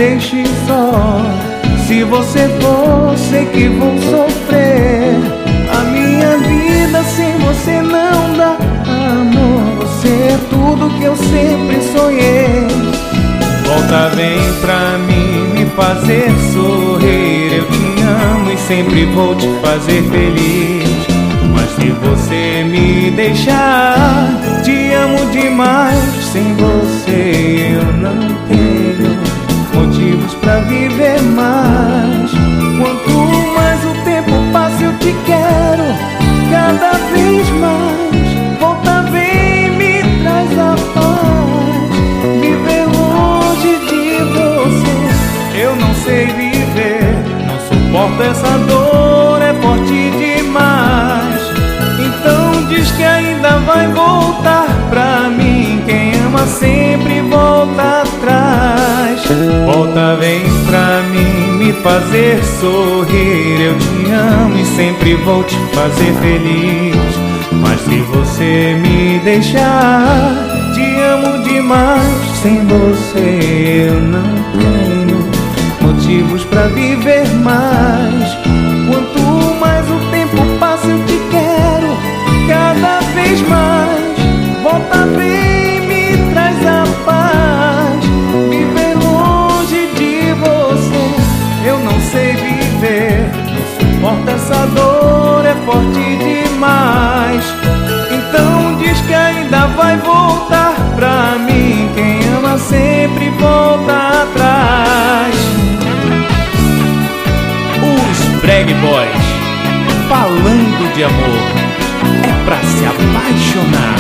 deixe só. Se você for, sei que vou sofrer. A minha vida sem você não dá, amor. Você é tudo que eu sempre sonhei. Volta, vem pra mim me fazer sorrir. Eu te amo e sempre vou te fazer feliz. Mas se você me deixar, te amo demais. Sem você eu não tenho motivos pra viver mais. Quanto mais o tempo passa eu te quero cada vez mais. Volta, vem, me traz a paz. Viver longe de você eu não sei viver. Não suporto essa dor, é forte demais. Então diz que ainda vai voltar pra mim. Quem ama sempre volta atrás. Volta, vem pra mim me fazer sorrir. Eu te amo e sempre vou te fazer feliz. Mas se você me deixar, te amo demais. Sem você eu não tenho motivos pra viver mais. Quanto mais o tempo passa eu te quero cada vez mais. Volta, vem, me traz a paz. Viver longe de você eu não sei viver. Não suporto essa dor, é forte demais. Então diz que ainda vai voltar pra mim. Quem ama sempre volta atrás. Os Breg Boys, falando de amor, é pra se apaixonar.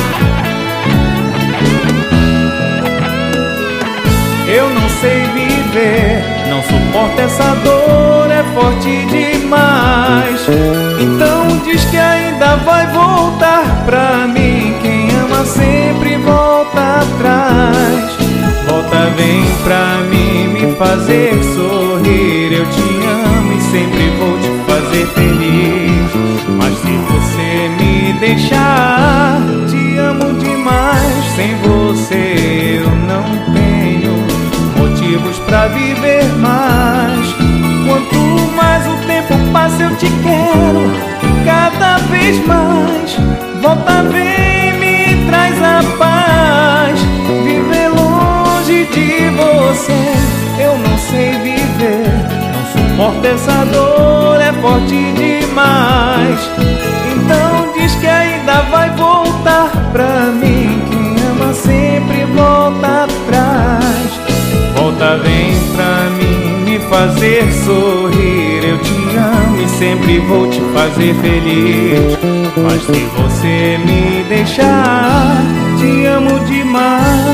Eu não sei viver, não suporto essa dor, é forte demais. Então diz que ainda vai voltar pra mim. Quem ama sempre volta atrás. Volta, vem pra mim me fazer sorrir. Eu te amo e sempre vou te fazer feliz. Mas se você me deixar, te amo demais. Sem você eu não tenho motivos pra viver mais. Quanto mais o tempo passa eu te quero cada vez mais. Volta, vem, me traz a paz. Viver longe de você eu não sei viver. Não suporto essa dor, é forte demais. Então diz que ainda vai voltar pra mim. Quem ama sempre volta atrás. Volta, vem pra mim me fazer sorrir. Eu te amo e sempre vou te fazer feliz. Mas se você me deixar, te amo demais.